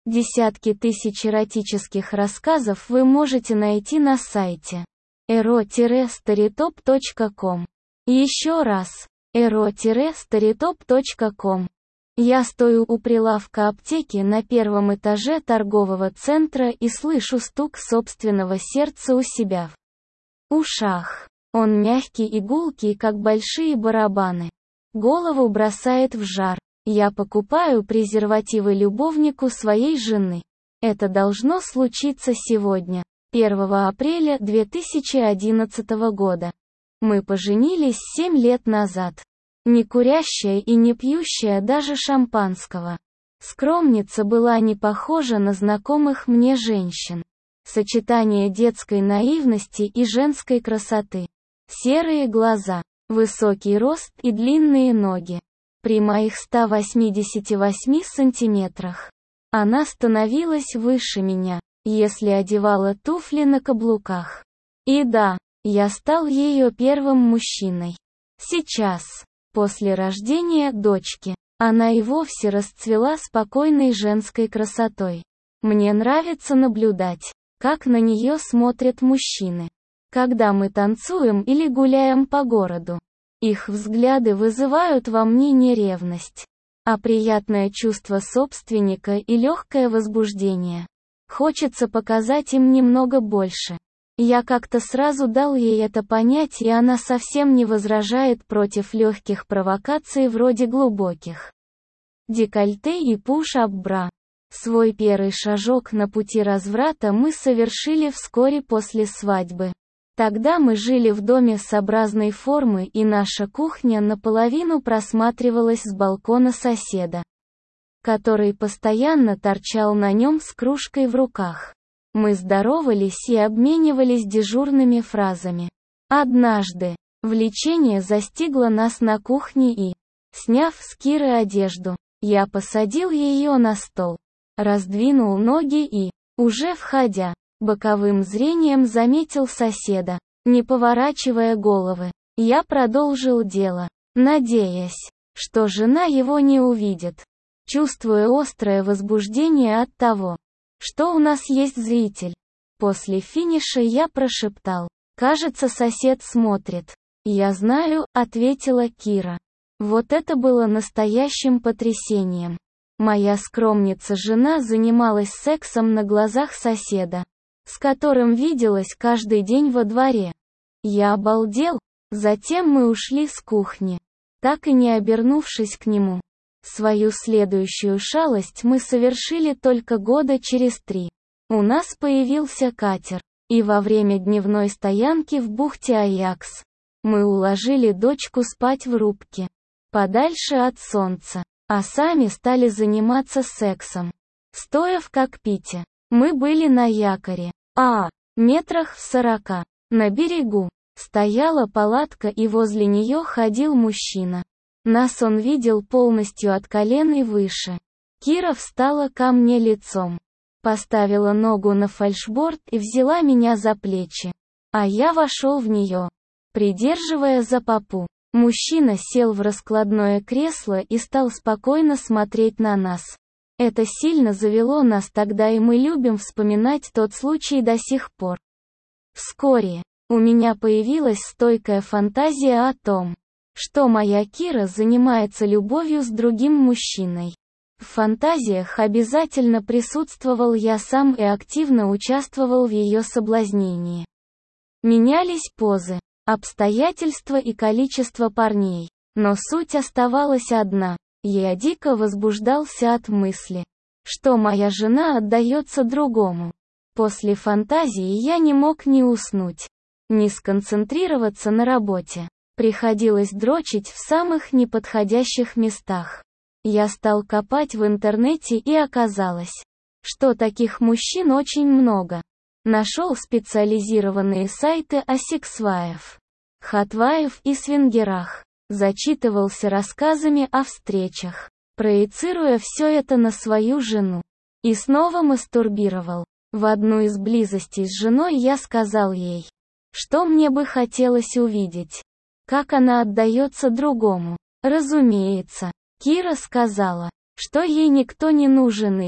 Десятки тысяч эротических рассказов вы можете найти на сайте ero-storytop.com. Еще раз, ero-storytop.com. Я стою у прилавка аптеки на первом этаже торгового центра и слышу стук собственного сердца у себя в ушах. Он мягкий и гулкий, как большие барабаны. Голову бросает в жар. Я покупаю презервативы любовнику своей жены. Это должно случиться сегодня, 1 апреля 2011 года. Мы поженились 7 лет назад. Не курящая и не пьющая даже шампанского. Скромница была не похожа на знакомых мне женщин. Сочетание детской наивности и женской красоты. Серые глаза, высокий рост и длинные ноги. При моих 188 сантиметрах. Она становилась выше меня, если одевала туфли на каблуках. И да, я стал ее первым мужчиной. Сейчас, после рождения дочки, она и вовсе расцвела спокойной женской красотой. Мне нравится наблюдать, как на нее смотрят мужчины, когда мы танцуем или гуляем по городу. Их взгляды вызывают во мне не ревность, а приятное чувство собственника и легкое возбуждение. Хочется показать им немного больше. Я как-то сразу дал ей это понять, и она совсем не возражает против легких провокаций вроде глубоких декольте и пуш-ап-бра. Свой первый шажок на пути разврата мы совершили вскоре после свадьбы. Тогда мы жили в доме S-образной формы, и наша кухня наполовину просматривалась с балкона соседа, который постоянно торчал на нем с кружкой в руках. Мы здоровались и обменивались дежурными фразами. Однажды, влечение застигло нас на кухне и, сняв с Киры одежду, я посадил ее на стол, раздвинул ноги и, уже входя, боковым зрением заметил соседа, не поворачивая головы. Я продолжил дело, надеясь, что жена его не увидит. Чувствуя острое возбуждение от того, что у нас есть зритель. После финиша я прошептал: «Кажется, сосед смотрит». «Я знаю», — ответила Кира. Вот это было настоящим потрясением. Моя скромница-жена занималась сексом на глазах соседа, с которым виделась каждый день во дворе. Я обалдел. Затем мы ушли с кухни, так и не обернувшись к нему. Свою следующую шалость мы совершили только года через 3. У нас появился катер, и во время дневной стоянки в бухте Аякс мы уложили дочку спать в рубке, подальше от солнца, а сами стали заниматься сексом, стоя в кокпите. Мы были на якоре, метрах в 40, на берегу. Стояла палатка, и возле нее ходил мужчина. Нас он видел полностью от колен и выше. Кира встала ко мне лицом, поставила ногу на фальшборд и взяла меня за плечи. А я вошел в нее, придерживая за попу. Мужчина сел в раскладное кресло и стал спокойно смотреть на нас. Это сильно завело нас тогда, и мы любим вспоминать тот случай до сих пор. Вскоре у меня появилась стойкая фантазия о том, что моя Кира занимается любовью с другим мужчиной. В фантазиях обязательно присутствовал я сам и активно участвовал в ее соблазнении. Менялись позы, обстоятельства и количество парней, но суть оставалась одна. Я дико возбуждался от мысли, что моя жена отдается другому. После фантазии я не мог ни уснуть, ни сконцентрироваться на работе. Приходилось дрочить в самых неподходящих местах. Я стал копать в интернете, и оказалось, что таких мужчин очень много. Нашел специализированные сайты о сексваев, хатваев и свингерах. Зачитывался рассказами о встречах, проецируя все это на свою жену. И снова мастурбировал. В одну из близостей с женой я сказал ей, что мне бы хотелось увидеть, как она отдается другому. Разумеется, Кира сказала, что ей никто не нужен, и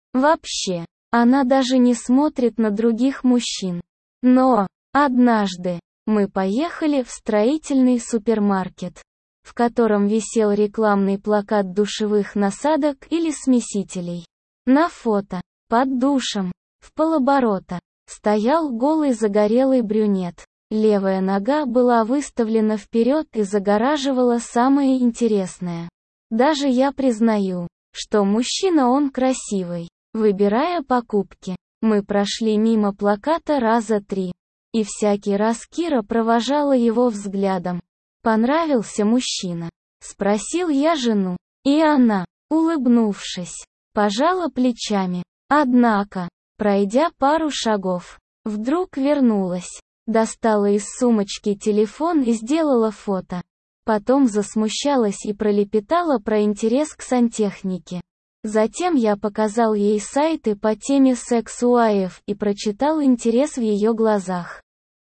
Вообще, она даже не смотрит на других мужчин. Но, однажды, мы поехали в строительный супермаркет, в котором висел рекламный плакат душевых насадок или смесителей. На фото, под душем, в полоборота, стоял голый загорелый брюнет. Левая нога была выставлена вперед и загораживала самое интересное. Даже я признаю, что мужчина он красивый. Выбирая покупки, мы прошли мимо плаката раза 3. И всякий раз Кира провожала его взглядом. «Понравился мужчина?» — спросил я жену. И она, улыбнувшись, пожала плечами. Однако, пройдя пару шагов, вдруг вернулась, достала из сумочки телефон и сделала фото. Потом засмущалась и пролепетала про интерес к сантехнике. Затем я показал ей сайты по теме секс-уаев и прочитал интерес в ее глазах.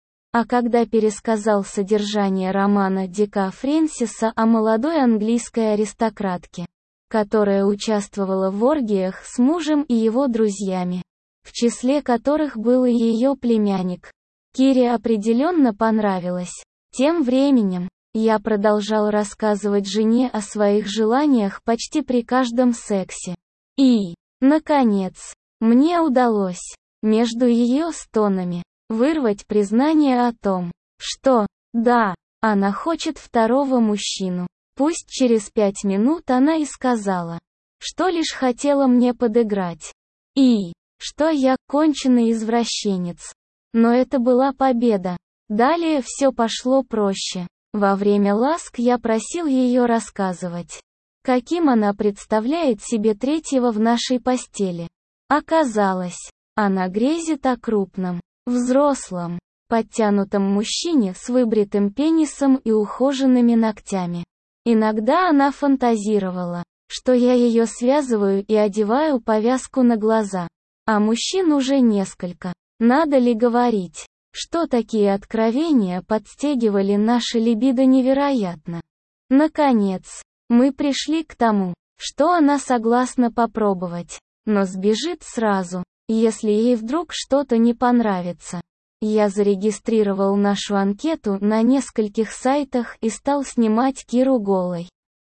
А когда пересказал содержание романа Дика Фрэнсиса о молодой английской аристократке, которая участвовала в оргиях с мужем и его друзьями, в числе которых был и ее племянник, Кире определенно понравилось. Тем временем, я продолжал рассказывать жене о своих желаниях почти при каждом сексе. И, наконец, мне удалось, между ее стонами, вырвать признание о том, что, да, она хочет второго мужчину. Пусть через 5 минут она и сказала, что лишь хотела мне подыграть. И, что я конченый извращенец. Но это была победа. Далее все пошло проще. Во время ласк я просил ее рассказывать, каким она представляет себе третьего в нашей постели. Оказалось, она грезит о крупном, взрослом, подтянутом мужчине с выбритым пенисом и ухоженными ногтями. Иногда она фантазировала, что я ее связываю и одеваю повязку на глаза. А мужчин уже несколько. Надо ли говорить, что такие откровения подстегивали наше либидо невероятно? Наконец, мы пришли к тому, что она согласна попробовать, но сбежит сразу, если ей вдруг что-то не понравится. Я зарегистрировал нашу анкету на нескольких сайтах и стал снимать Киру голой,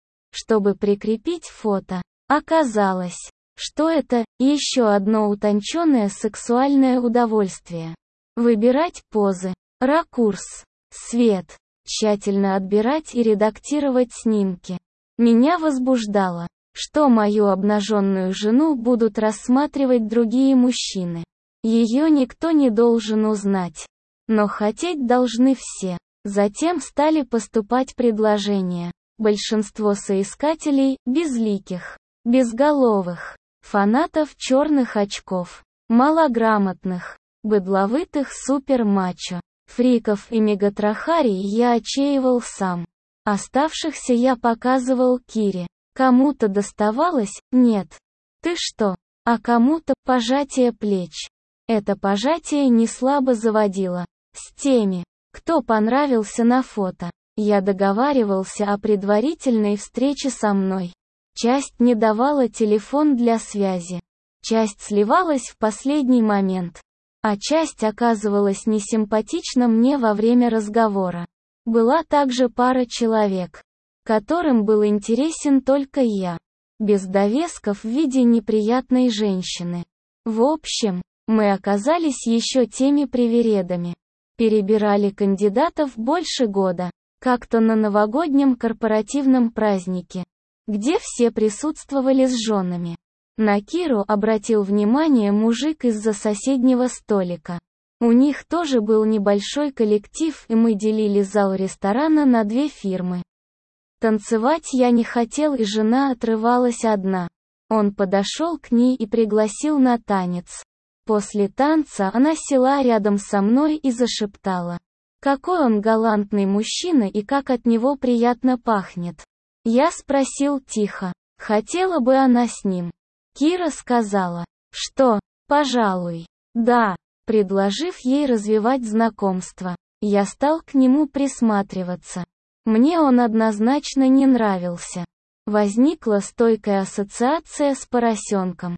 чтобы прикрепить фото. Оказалось, что это еще одно утонченное сексуальное удовольствие. Выбирать позы, ракурс, свет, тщательно отбирать и редактировать снимки. Меня возбуждало, что мою обнаженную жену будут рассматривать другие мужчины. Ее никто не должен узнать. Но хотеть должны все. Затем стали поступать предложения. Большинство соискателей – безликих, безголовых, фанатов черных очков, малограмотных, быдловытых супер-мачо, фриков и мегатрахарий я очеивал сам. Оставшихся я показывал Кире. Кому-то доставалось «нет». Ты что? А кому-то пожатие плеч. Это пожатие не слабо заводило. С теми, кто понравился на фото, я договаривался о предварительной встрече со мной. Часть не давала телефон для связи. Часть сливалась в последний момент. А часть оказывалась несимпатична мне во время разговора. Была также пара человек, которым был интересен только я, без довесков в виде неприятной женщины. В общем, мы оказались еще теми привередами. Перебирали кандидатов больше года, как-то на новогоднем корпоративном празднике, где все присутствовали с женами. На Киру обратил внимание мужик из-за соседнего столика. У них тоже был небольшой коллектив, и мы делили зал ресторана на 2 фирмы. Танцевать я не хотел, и жена отрывалась одна. Он подошел к ней и пригласил на танец. После танца она села рядом со мной и зашептала: «Какой он галантный мужчина и как от него приятно пахнет». Я спросил тихо, хотела бы она с ним. Кира сказала, что, пожалуй, да. Предложив ей развивать знакомство, я стал к нему присматриваться. Мне он однозначно не нравился. Возникла стойкая ассоциация с поросенком.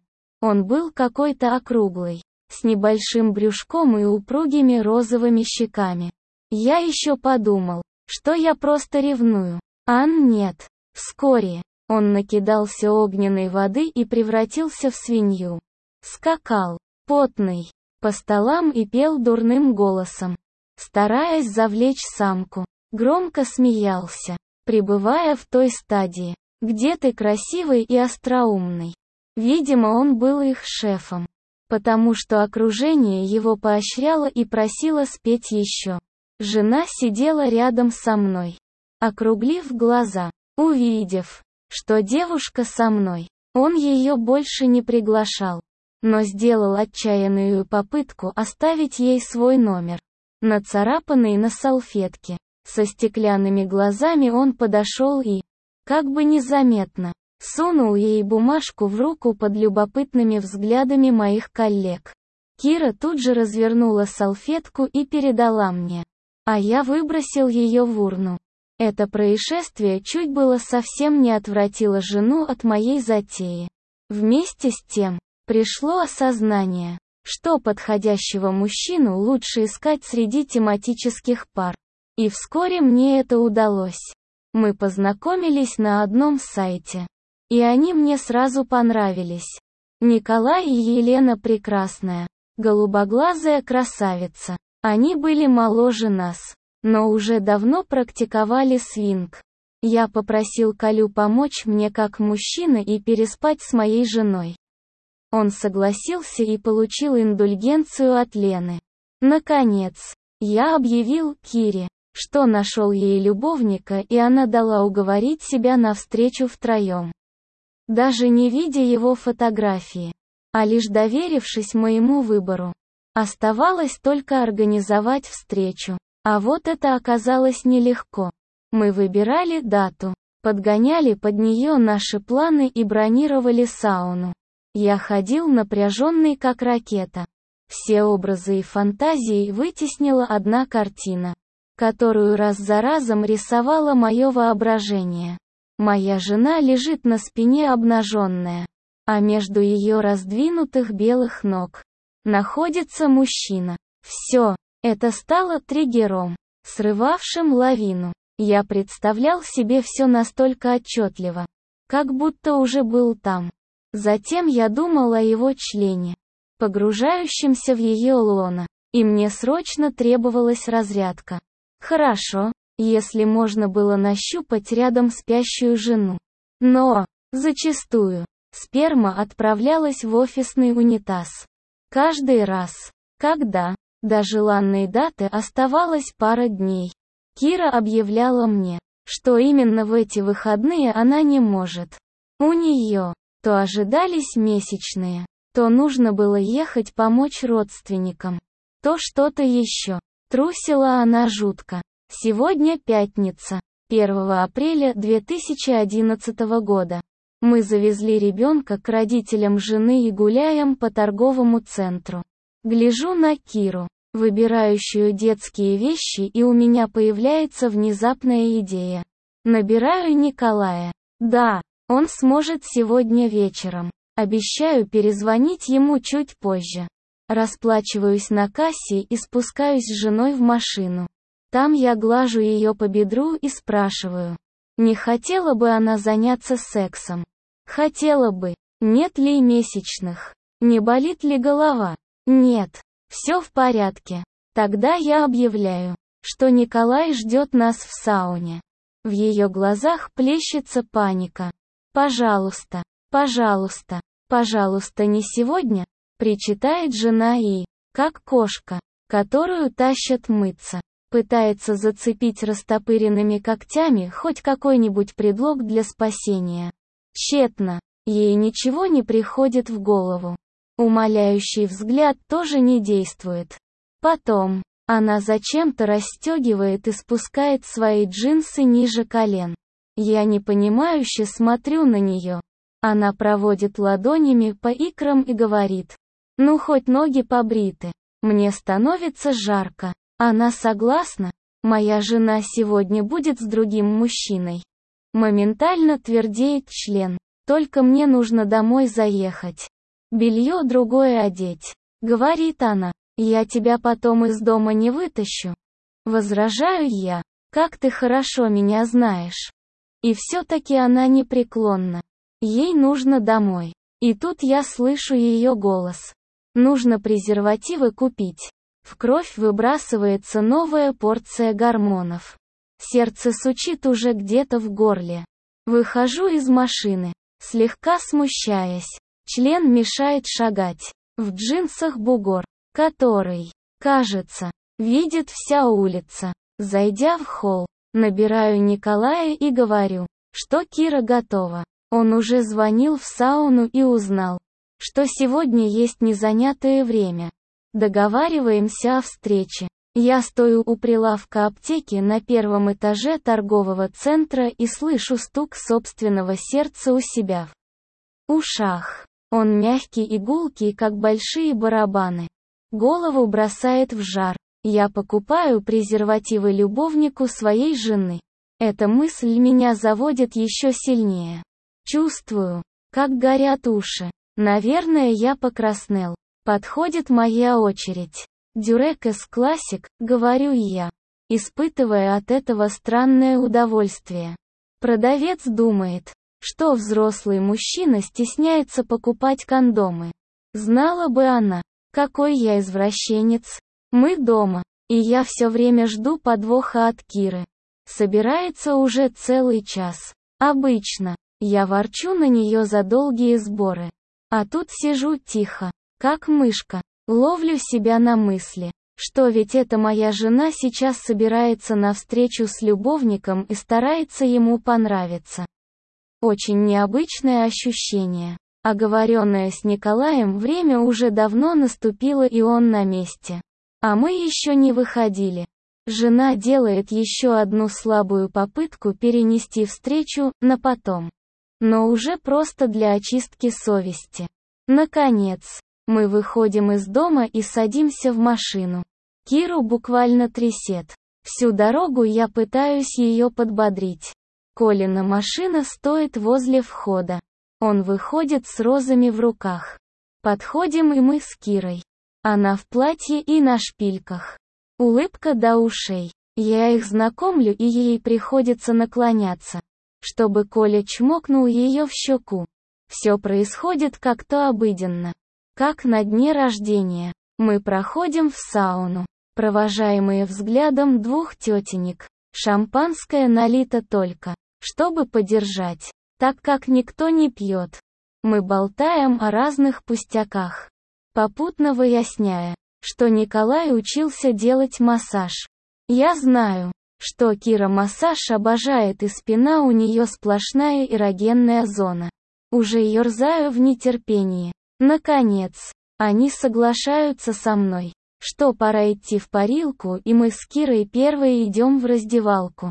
Он был какой-то округлый, с небольшим брюшком и упругими розовыми щеками. Я еще подумал, что я просто ревную. Нет. Вскоре он накидался огненной воды и превратился в свинью. Скакал, потный, по столам и пел дурным голосом, стараясь завлечь самку. Громко смеялся, пребывая в той стадии, где ты красивый и остроумный. Видимо, он был их шефом, потому что окружение его поощряло и просило спеть еще. Жена сидела рядом со мной, округлив глаза, увидев, что девушка со мной. Он ее больше не приглашал, но сделал отчаянную попытку оставить ей свой номер, нацарапанный на салфетке. Со стеклянными глазами он подошел и, как бы незаметно, сунул ей бумажку в руку под любопытными взглядами моих коллег. Кира тут же развернула салфетку и передала мне, а я выбросил ее в урну. Это происшествие чуть было совсем не отвратило жену от моей затеи. Вместе с тем, пришло осознание, что подходящего мужчину лучше искать среди тематических пар. И вскоре мне это удалось. Мы познакомились на одном сайте. И они мне сразу понравились. Николай и Елена прекрасная, голубоглазая красавица. Они были моложе нас, но уже давно практиковали свинг. Я попросил Колю помочь мне как мужчина и переспать с моей женой. Он согласился и получил индульгенцию от Лены. Наконец, я объявил Кире, что нашел ей любовника, и она дала уговорить себя на встречу втроем. Даже не видя его фотографии, а лишь доверившись моему выбору. Оставалось только организовать встречу. А вот это оказалось нелегко. Мы выбирали дату, подгоняли под нее наши планы и бронировали сауну. Я ходил напряженный как ракета. Все образы и фантазии вытеснила одна картина, которую раз за разом рисовало мое воображение. Моя жена лежит на спине обнаженная, а между ее раздвинутых белых ног находится мужчина. Все, это стало триггером, срывавшим лавину. Я представлял себе все настолько отчетливо, как будто уже был там. Затем я думал о его члене, погружающемся в ее лоно, и мне срочно требовалась разрядка. Хорошо, если можно было нащупать рядом спящую жену. Но, зачастую, сперма отправлялась в офисный унитаз. Каждый раз, когда до желанной даты оставалось пара дней, Кира объявляла мне, что именно в эти выходные она не может. У нее то ожидались месячные, то нужно было ехать помочь родственникам, то что-то еще. Трусила она жутко. Сегодня пятница, 1 апреля 2011 года. Мы завезли ребенка к родителям жены и гуляем по торговому центру. Гляжу на Киру, выбирающую детские вещи, и у меня появляется внезапная идея. Набираю Николая. Да, он сможет сегодня вечером. Обещаю перезвонить ему чуть позже. Расплачиваюсь на кассе и спускаюсь с женой в машину. Там я глажу ее по бедру и спрашиваю, не хотела бы она заняться сексом? Хотела бы. Нет ли месячных? Не болит ли голова? Нет. Все в порядке. Тогда я объявляю, что Николай ждет нас в сауне. В ее глазах плещется паника. Пожалуйста, пожалуйста, пожалуйста, не сегодня, причитает жена и, как кошка, которую тащат мыться, пытается зацепить растопыренными когтями хоть какой-нибудь предлог для спасения. Тщетно. Ей ничего не приходит в голову. Умоляющий взгляд тоже не действует. Потом, она зачем-то расстегивает и спускает свои джинсы ниже колен. Я непонимающе смотрю на нее. Она проводит ладонями по икрам и говорит, ну хоть ноги побриты. Мне становится жарко. Она согласна? Моя жена сегодня будет с другим мужчиной. Моментально твердеет член. Только мне нужно домой заехать. белье другое одеть. Говорит она, я тебя потом из дома не вытащу. Возражаю я, как ты хорошо меня знаешь. И все-таки она непреклонна. Ей нужно домой. И тут я слышу ее голос. Нужно презервативы купить. В кровь выбрасывается новая порция гормонов. Сердце стучит уже где-то в горле. Выхожу из машины, слегка смущаясь. Член мешает шагать. В джинсах бугор, который, кажется, видит вся улица. Зайдя в холл, набираю Николая и говорю, что Кира готова. Он уже звонил в сауну и узнал, что сегодня есть незанятое время. Договариваемся о встрече. Я стою у прилавка аптеки на первом этаже торгового центра и слышу стук собственного сердца у себя в ушах. Он мягкий и гулкий, как большие барабаны. Голову бросает в жар. Я покупаю презервативы любовнику своей жены. Эта мысль меня заводит еще сильнее. Чувствую, как горят уши. Наверное, я покраснел. Подходит моя очередь. Дюрекс Классик, говорю я, испытывая от этого странное удовольствие. Продавец думает, что взрослый мужчина стесняется покупать кондомы. Знала бы она, какой я извращенец. Мы дома, и я все время жду подвоха от Киры. Собирается уже целый час. Обычно, я ворчу на нее за долгие сборы. А тут сижу тихо, как мышка. Ловлю себя на мысли, что ведь это моя жена сейчас собирается на встречу с любовником и старается ему понравиться. Очень необычное ощущение. Оговоренное с Николаем время уже давно наступило, и он на месте. А мы еще не выходили. Жена делает еще одну слабую попытку перенести встречу на потом. Но уже просто для очистки совести. Наконец, мы выходим из дома и садимся в машину. Киру буквально трясет. Всю дорогу я пытаюсь ее подбодрить. Колина машина стоит возле входа. Он выходит с розами в руках. Подходим и мы с Кирой. Она в платье и на шпильках. Улыбка до ушей. Я их знакомлю, и ей приходится наклоняться, чтобы Коля чмокнул ее в щеку. Все происходит как-то обыденно. Как на дне рождения. Мы проходим в сауну, провожаемые взглядом двух тетенек. Шампанское налито только, чтобы подержать, так как никто не пьет. Мы болтаем о разных пустяках, попутно выясняя, что Николай учился делать массаж. Я знаю, что Кира массаж обожает, и спина у нее сплошная эрогенная зона. Уже ерзаю в нетерпении. Наконец, они соглашаются со мной, что пора идти в парилку, и мы с Кирой первые идем в раздевалку.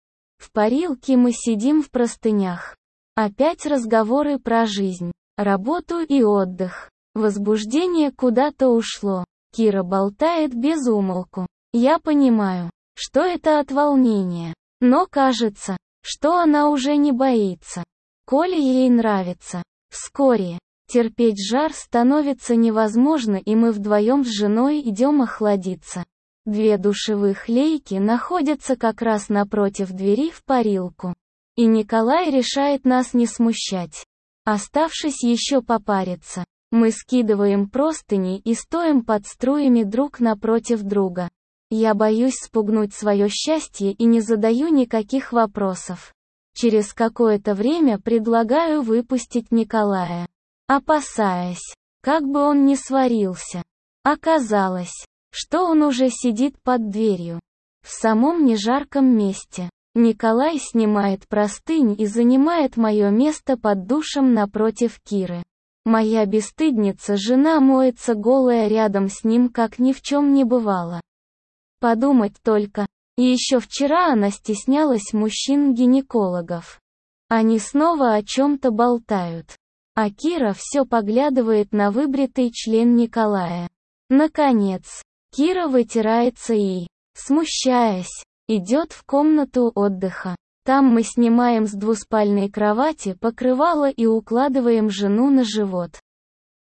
В парилке мы сидим в простынях. Опять разговоры про жизнь, работу и отдых. Возбуждение куда-то ушло. Кира болтает без умолку. Я понимаю, что это от волнения. Но кажется, что она уже не боится. Коля ей нравится. Вскоре терпеть жар становится невозможно, и мы вдвоем с женой идем охладиться. Две душевых лейки находятся как раз напротив двери в парилку. И Николай решает нас не смущать. Оставшись еще попариться, мы скидываем простыни и стоим под струями друг напротив друга. Я боюсь спугнуть свое счастье и не задаю никаких вопросов. Через какое-то время предлагаю выпустить Николая, опасаясь, как бы он не сварился. Оказалось, что он уже сидит под дверью, в самом нежарком месте. Николай снимает простынь и занимает мое место под душем напротив Киры. Моя бесстыдница жена моется голая рядом с ним, как ни в чем не бывало. Подумать только, и еще вчера она стеснялась мужчин-гинекологов. Они снова о чем-то болтают. А Кира все поглядывает на выбритый член Николая. Наконец, Кира вытирается и, смущаясь, идет в комнату отдыха. Там мы снимаем с двуспальной кровати покрывало и укладываем жену на живот.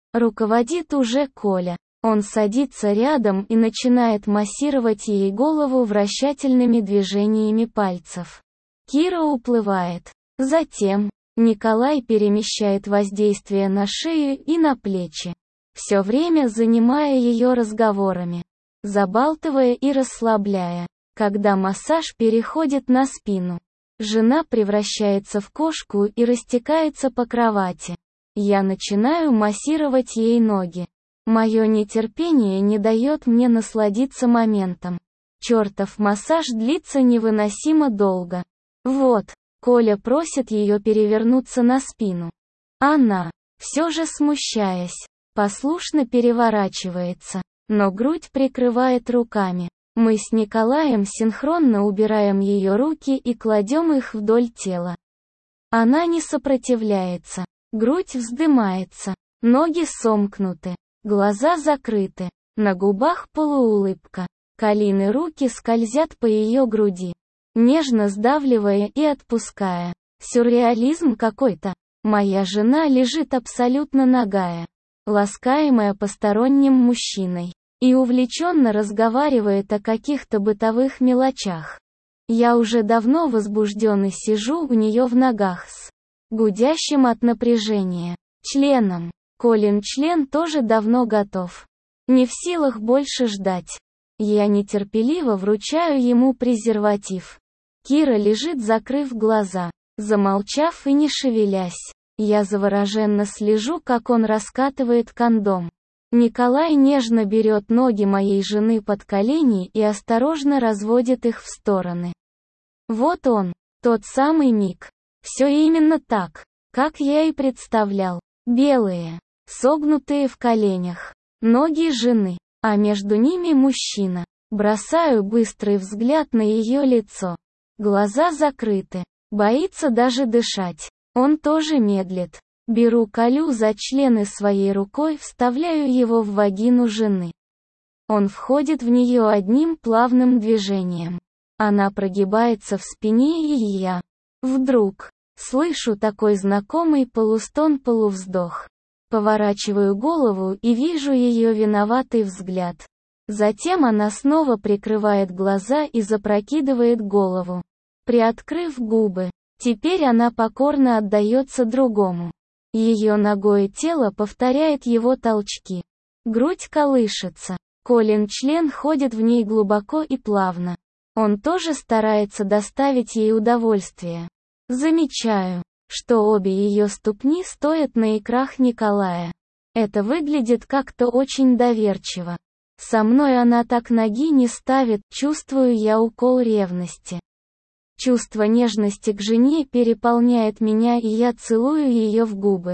Руководит уже Коля. Он садится рядом и начинает массировать ей голову вращательными движениями пальцев. Кира уплывает. Затем Николай перемещает воздействие на шею и на плечи, все время занимая ее разговорами, забалтывая и расслабляя. Когда массаж переходит на спину, жена превращается в кошку и растекается по кровати. Я начинаю массировать ей ноги. Мое нетерпение не дает мне насладиться моментом. Чертов массаж длится невыносимо долго. Вот, Коля просит ее перевернуться на спину. Она, все же смущаясь, послушно переворачивается, но грудь прикрывает руками. Мы с Николаем синхронно убираем ее руки и кладем их вдоль тела. Она не сопротивляется. Грудь вздымается, ноги сомкнуты, глаза закрыты, на губах полуулыбка. Колины руки скользят по ее груди, нежно сдавливая и отпуская. Сюрреализм какой-то. Моя жена лежит абсолютно нагая, ласкаемая посторонним мужчиной, и увлеченно разговаривает о каких-то бытовых мелочах. Я уже давно возбужден и сижу у нее в ногах с гудящим от напряжения членом. Колин член тоже давно готов. Не в силах больше ждать. Я нетерпеливо вручаю ему презерватив. Кира лежит, закрыв глаза, замолчав и не шевелясь. Я завороженно слежу, как он раскатывает кондом. Николай нежно берет ноги моей жены под колени и осторожно разводит их в стороны. Вот он, тот самый миг. Все именно так, как я и представлял. Белые, согнутые в коленях, ноги жены, а между ними мужчина. Бросаю быстрый взгляд на ее лицо. Глаза закрыты, боится даже дышать. Он тоже медлит. Беру Колю за члены своей рукой, вставляю его в вагину жены. Он входит в нее одним плавным движением. Она прогибается в спине, и я вдруг слышу такой знакомый полустон-полувздох. Поворачиваю голову и вижу ее виноватый взгляд. Затем она снова прикрывает глаза и запрокидывает голову, приоткрыв губы. Теперь она покорно отдается другому. Ее ногое тело повторяет его толчки. Грудь колышется. Колин член ходит в ней глубоко и плавно. Он тоже старается доставить ей удовольствие. Замечаю, что обе ее ступни стоят на икрах Николая. Это выглядит как-то очень доверчиво. Со мной она так ноги не ставит, чувствую я укол ревности. Чувство нежности к жене переполняет меня, и я целую ее в губы.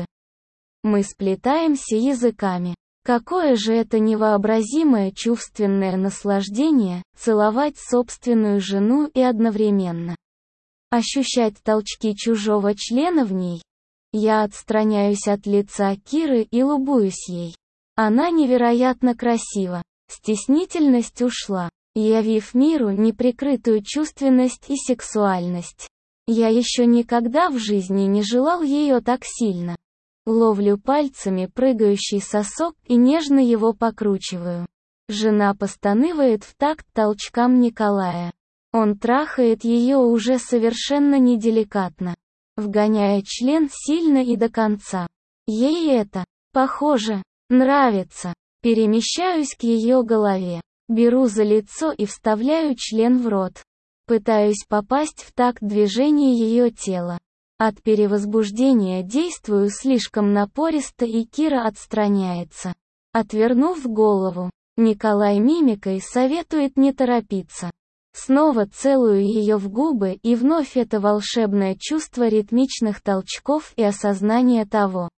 Мы сплетаемся языками. Какое же это невообразимое чувственное наслаждение — целовать собственную жену и одновременно ощущать толчки чужого члена в ней. Я отстраняюсь от лица Киры и любуюсь ей. Она невероятно красива. Стеснительность ушла, явив миру неприкрытую чувственность и сексуальность. Я еще никогда в жизни не желал ее так сильно. Ловлю пальцами прыгающий сосок и нежно его покручиваю. Жена постанывает в такт толчкам Николая. Он трахает ее уже совершенно неделикатно, вгоняя член сильно и до конца. Ей это, похоже, нравится. Перемещаюсь к ее голове, беру за лицо и вставляю член в рот. Пытаюсь попасть в такт движения ее тела. От перевозбуждения действую слишком напористо, и Кира отстраняется. Отвернув голову, Николай мимикой советует не торопиться. Снова целую ее в губы, и вновь это волшебное чувство ритмичных толчков и осознание того,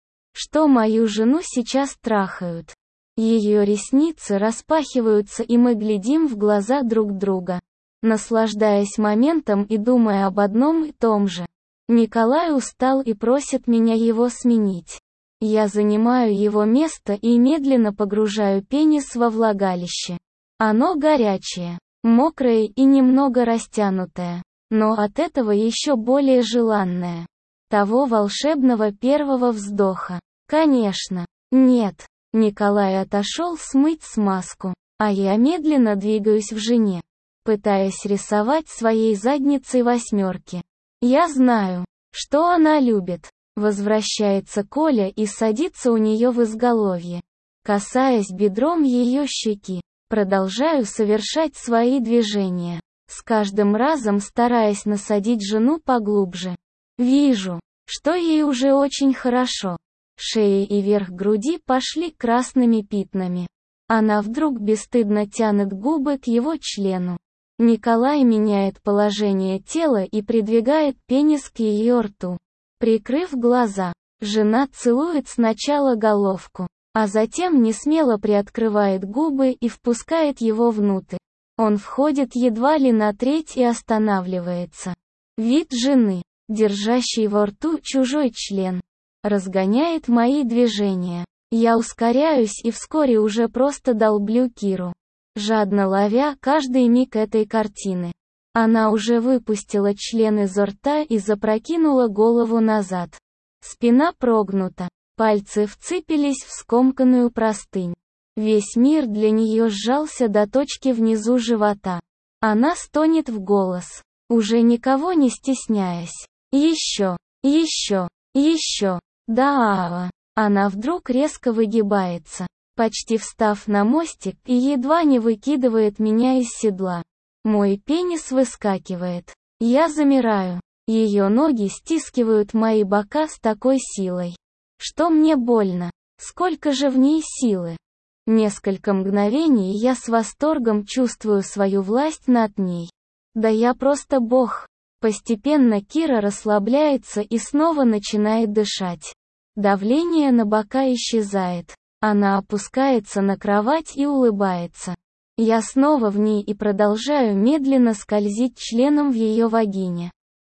что мою жену сейчас трахают. Ее ресницы распахиваются, и мы глядим в глаза друг друга, наслаждаясь моментом и думая об одном и том же. Николай устал и просит меня его сменить. Я занимаю его место и медленно погружаю пенис во влагалище. Оно горячее, мокрое и немного растянутое, но от этого еще более желанное. Того волшебного первого вздоха. Конечно, Нет. Николай отошел смыть смазку, а я медленно двигаюсь в жене, пытаясь рисовать своей задницей восьмерки. Я знаю, что она любит. Возвращается Коля и садится у нее в изголовье, касаясь бедром ее щеки. Продолжаю совершать свои движения, с каждым разом стараясь насадить жену поглубже. Вижу, что ей уже очень хорошо. Шея и верх груди пошли красными пятнами. Она вдруг бесстыдно тянет губы к его члену. Николай меняет положение тела и придвигает пенис к ее рту. Прикрыв глаза, жена целует сначала головку, а затем несмело приоткрывает губы и впускает его внутрь. Он входит едва ли на треть и останавливается. Вид жены, держащей во рту чужой член, разгоняет мои движения. Я ускоряюсь и вскоре уже просто долблю Киру, жадно ловя каждый миг этой картины. Она уже выпустила член изо рта и запрокинула голову назад. Спина прогнута, пальцы вцепились в скомканную простынь. Весь мир для нее сжался до точки внизу живота. Она стонет в голос, уже никого не стесняясь. Еще, еще, еще. Да. Она вдруг резко выгибается, почти встав на мостик и едва не выкидывает меня из седла. Мой пенис выскакивает. Я замираю. Ее ноги стискивают мои бока с такой силой, что мне больно. Сколько же в ней силы. Несколько мгновений я с восторгом чувствую свою власть над ней. Да я просто бог. Постепенно Кира расслабляется и снова начинает дышать. Давление на бока исчезает. Она опускается на кровать и улыбается. Я снова в ней и продолжаю медленно скользить членом в ее вагине.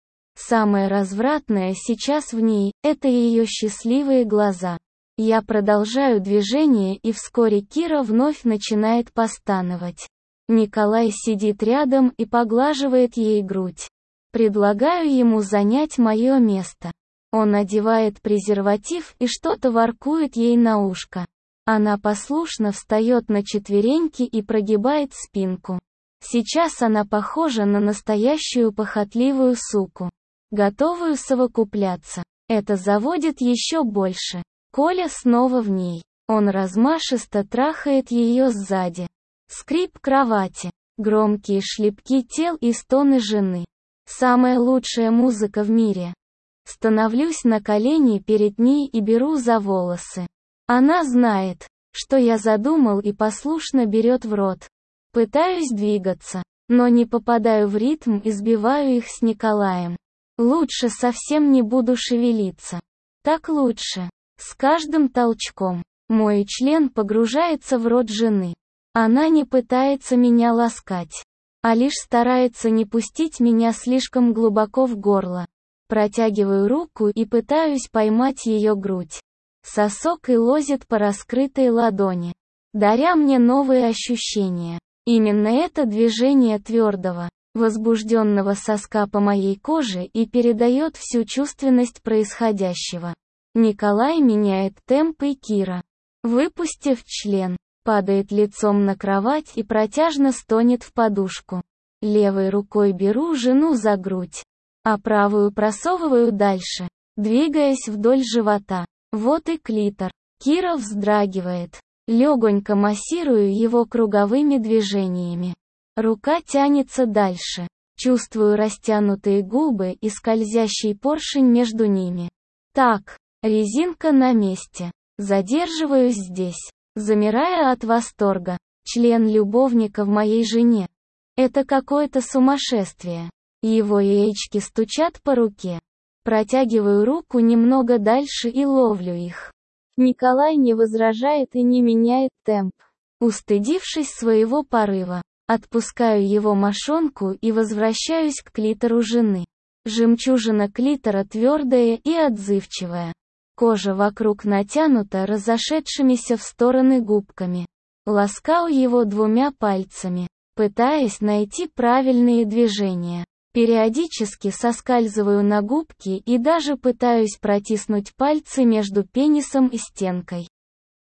Самое развратное сейчас в ней – это ее счастливые глаза. Я продолжаю движение, и вскоре Кира вновь начинает постановать. Николай сидит рядом и поглаживает ей грудь. Предлагаю ему занять мое место. Он одевает презерватив и что-то воркует ей на ушко. Она послушно встает на четвереньки и прогибает спинку. Сейчас она похожа на настоящую похотливую суку, готовую совокупляться. Это заводит еще больше. Коля снова в ней. Он размашисто трахает ее сзади. Скрип кровати, громкие шлепки тел и стоны жены. Самая лучшая музыка в мире. Становлюсь на колени перед ней и беру за волосы. Она знает, что я задумал, и послушно берет в рот. Пытаюсь двигаться, но не попадаю в ритм и сбиваю их с Николаем. Лучше совсем не буду шевелиться. Так лучше. С каждым толчком мой член погружается в рот жены. Она не пытается меня ласкать, а лишь старается не пустить меня слишком глубоко в горло. Протягиваю руку и пытаюсь поймать ее грудь. Сосок и лозит по раскрытой ладони, даря мне новые ощущения. Именно это движение твердого, возбужденного соска по моей коже и передает всю чувственность происходящего. Николай меняет темп, и Кира, выпустив член, падает лицом на кровать и протяжно стонет в подушку. Левой рукой беру жену за грудь, а правую просовываю дальше, двигаясь вдоль живота. Вот и клитор. Кира вздрагивает. Легонько массирую его круговыми движениями. Рука тянется дальше. Чувствую растянутые губы и скользящий поршень между ними. Так, резинка на месте. Задерживаюсь здесь, замирая от восторга. Член любовника в моей жене. Это какое-то сумасшествие. Его яички стучат по руке. Протягиваю руку немного дальше и ловлю их. Николай не возражает и не меняет темп. Устыдившись своего порыва, отпускаю его мошонку и возвращаюсь к клитору жены. Жемчужина клитора твердая и отзывчивая. Кожа вокруг натянута разошедшимися в стороны губками. Ласкаю его двумя пальцами, пытаясь найти правильные движения. Периодически соскальзываю на губки и даже пытаюсь протиснуть пальцы между пенисом и стенкой.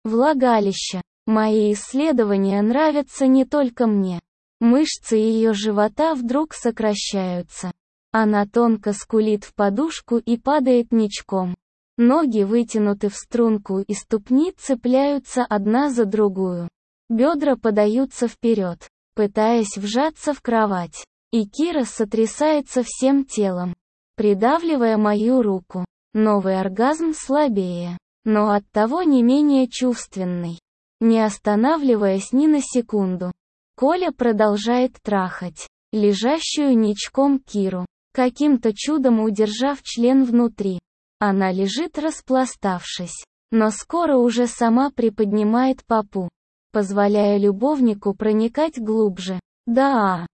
Влагалище. Мои исследования нравятся не только мне. Мышцы ее живота вдруг сокращаются. Она тонко скулит в подушку и падает ничком. Ноги вытянуты в струнку и ступни цепляются одна за другую. Бедра подаются вперед, пытаясь вжаться в кровать. И Кира сотрясается всем телом, придавливая мою руку. Новый оргазм слабее, но оттого не менее чувственный. Не останавливаясь ни на секунду, Коля продолжает трахать лежащую ничком Киру, каким-то чудом удержав член внутри. Она лежит распластавшись, но скоро уже сама приподнимает попу, позволяя любовнику проникать глубже. Да,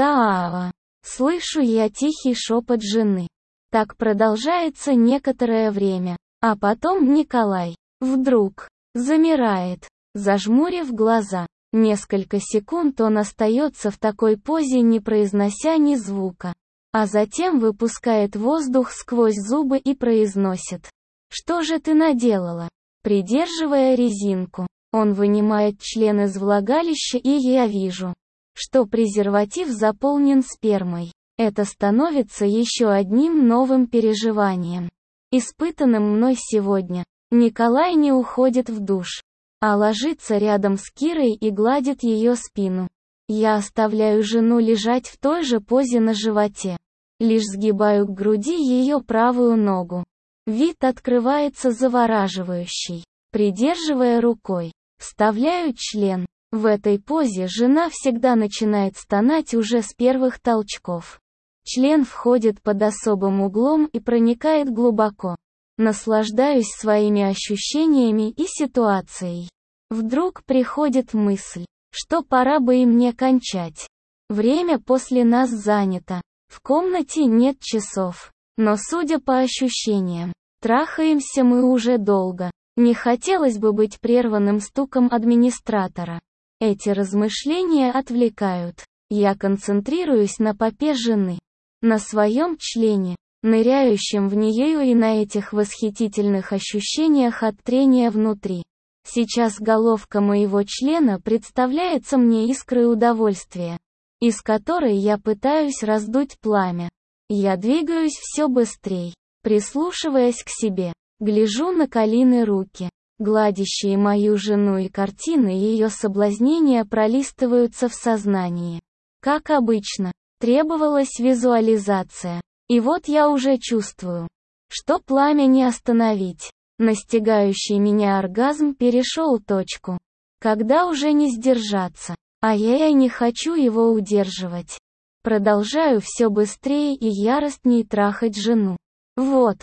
да, слышу я тихий шепот жены. Так продолжается некоторое время, а потом Николай вдруг замирает, зажмурив глаза. Несколько секунд он остается в такой позе, не произнося ни звука, а затем выпускает воздух сквозь зубы и произносит: «Что же ты наделала?» Придерживая резинку, он вынимает член из влагалища, и я вижу, что презерватив заполнен спермой. Это становится еще одним новым переживанием, испытанным мной сегодня. Николай не уходит в душ, а ложится рядом с Кирой и гладит ее спину. Я оставляю жену лежать в той же позе на животе. Лишь сгибаю к груди ее правую ногу. Вид открывается завораживающий. Придерживая рукой, вставляю член. В этой позе жена всегда начинает стонать уже с первых толчков. Член входит под особым углом и проникает глубоко. Наслаждаюсь своими ощущениями и ситуацией. Вдруг приходит мысль, что пора бы и мне кончать. Время после нас занято. В комнате нет часов. Но судя по ощущениям, трахаемся мы уже долго. Не хотелось бы быть прерванным стуком администратора. Эти размышления отвлекают. Я концентрируюсь на попе жены, на своем члене, ныряющем в нее, и на этих восхитительных ощущениях от трения внутри. Сейчас головка моего члена представляется мне искрой удовольствия, из которой я пытаюсь раздуть пламя. Я двигаюсь все быстрей, прислушиваясь к себе, гляжу на Колины руки, гладящие мою жену, и картины ее соблазнения пролистываются в сознании. Как обычно, требовалась визуализация. И вот я уже чувствую, что пламя не остановить. Настигающий меня оргазм перешел точку, когда уже не сдержаться, а я не хочу его удерживать. Продолжаю все быстрее и яростней трахать жену. Вот,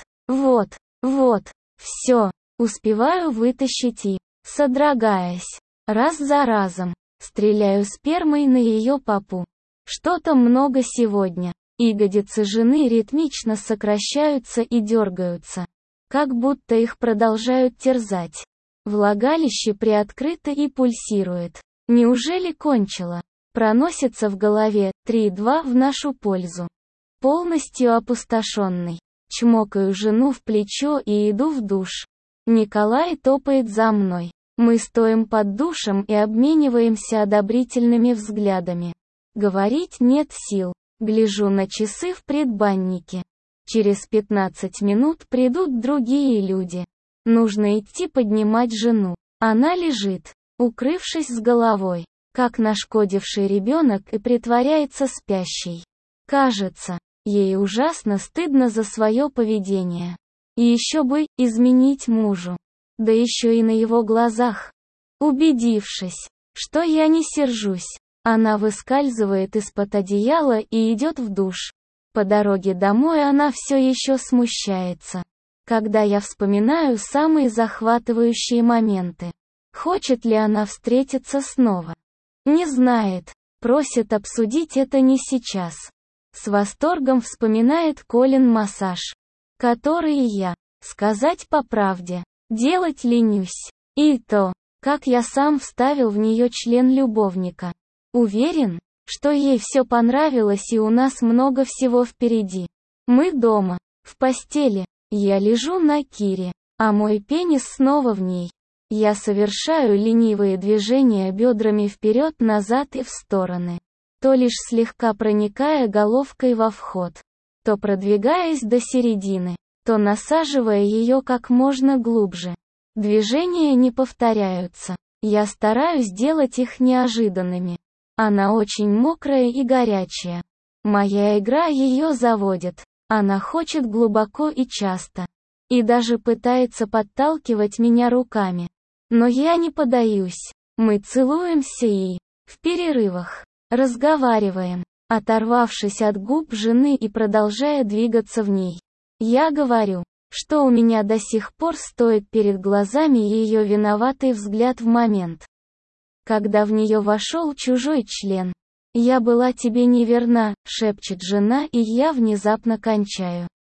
все, успеваю вытащить и, содрогаясь, раз за разом, стреляю спермой на ее попу. Что-то много сегодня. Ягодицы жены ритмично сокращаются и дергаются, как будто их продолжают терзать. Влагалище приоткрыто и пульсирует. Неужели кончила? Проносится в голове. 3-2 в нашу пользу. Полностью опустошенный. Чмокаю жену в плечо и иду в душ. Николай топает за мной. Мы стоим под душем и обмениваемся одобрительными взглядами. Говорить нет сил. Гляжу на часы в предбаннике. Через 15 минут придут другие люди. Нужно идти поднимать жену. Она лежит, укрывшись с головой, как нашкодивший ребенок, и притворяется спящей. Кажется, ей ужасно стыдно за свое поведение. И еще бы изменить мужу. Да еще и на его глазах. Убедившись, что я не сержусь, она выскальзывает из-под одеяла и идет в душ. По дороге домой она все еще смущается, когда я вспоминаю самые захватывающие моменты. Хочет ли она встретиться снова? Не знает. Просит обсудить это не сейчас. С восторгом вспоминает Колин массаж, который я, сказать по правде, делать ленюсь. И то, как я сам вставил в нее член любовника. Уверен, что ей все понравилось, и у нас много всего впереди. Мы дома, в постели. Я лежу на Кире, а мой пенис снова в ней. Я совершаю ленивые движения бедрами вперед-назад и в стороны. То лишь слегка проникая головкой во вход, то продвигаясь до середины, то насаживая ее как можно глубже. Движения не повторяются. Я стараюсь сделать их неожиданными. Она очень мокрая и горячая. Моя игра ее заводит. Она хочет глубоко и часто. И даже пытается подталкивать меня руками. Но я не поддаюсь. Мы целуемся и, в перерывах, разговариваем, оторвавшись от губ жены и продолжая двигаться в ней. Я говорю, что у меня до сих пор стоит перед глазами ее виноватый взгляд в момент, когда в нее вошел чужой член. «Я была тебе неверна», — шепчет жена, и я внезапно кончаю.